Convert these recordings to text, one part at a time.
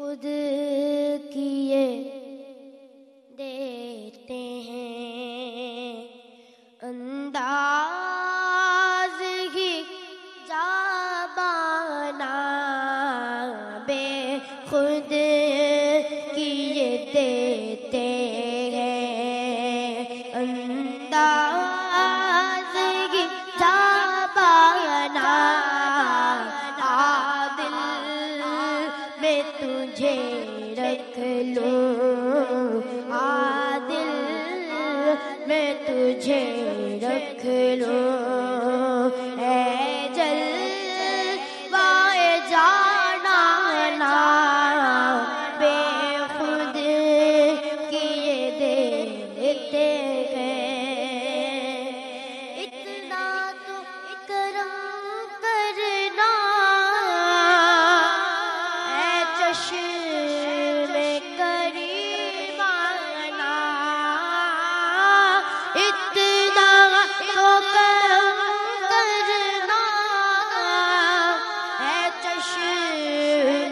خود کیے دیتے ہیں انداز ہی جابانا بے خود کیے دیتے ہیں انداز ہی جابانا عادل میں تجھے رکھ لوں عادل میں تجھے رکھ لوں اے جلوائے جانانا بے خود کیے دیتے ہیں اتنا تو کرم کرنا اے چشم کریمانہ اتنا تو کرم کرنا اے چشم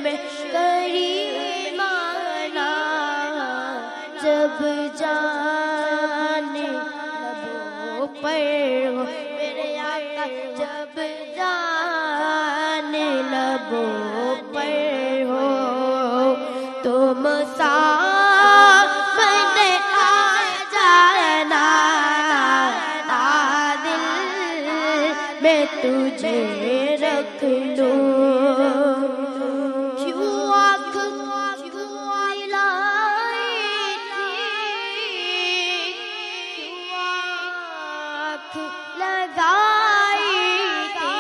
کریمانہ جب جان لبوں پر ہو میرے آقا جب جان لبوں پر ہو تم سامنے آ جانا عادل میں تجھے رکھ لوں کیوں آنکھ ملائی تھی کیوں آنکھ لگائی تھی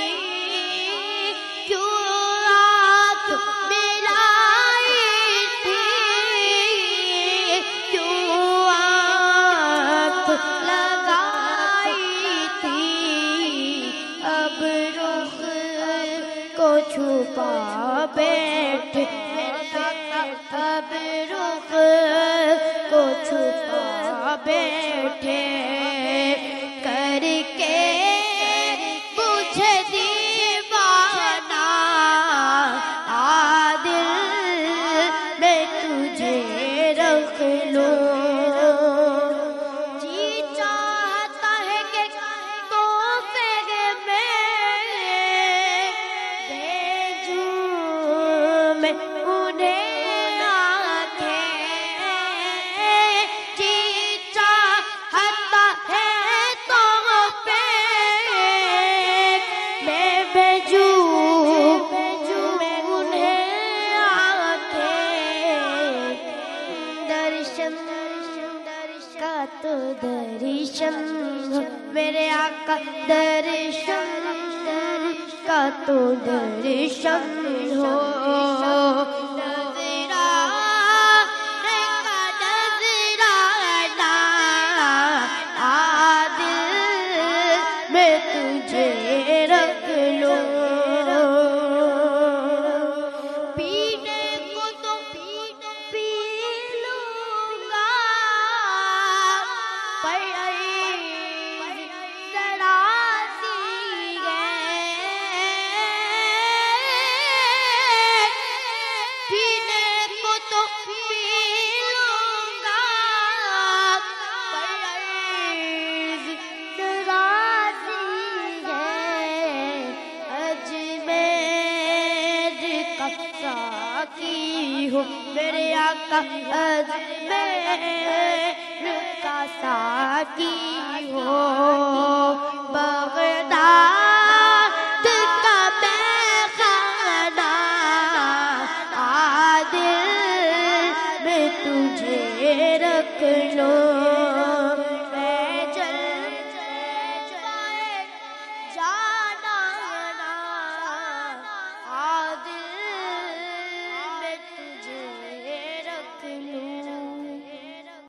کیوں آنکھ ملائی تھی کیوں آنکھ لگائی تھی اب رخ کو چھپا بیٹھے اب رخ کو چھپا بیٹھے کر کے مجھے دیوانہ عادل میں تجھے رکھ لوں جی چاہتا ہے کہ تحفے میں بھیجوں میں انہیں آنکھیں جی چاہتا ہے تحفے میں بھیجوں میں انہیں آنکھیں درشن کا تو درشن ہو میرے آقا درشن کا تو درشن ہو نظرانے کا نظرانہ عادل میں تجھے رکھ لوں پینے کو تو پی لوں گا پر ذرا سی ہے پینے کو تو پی لوں گا پر ذرا سی ہے اجمیر کا ساقی ہو میرے آقا اجمیر کا ساقی ہو بغداد کا میخانہ عادل میں تجھے رکھ لوں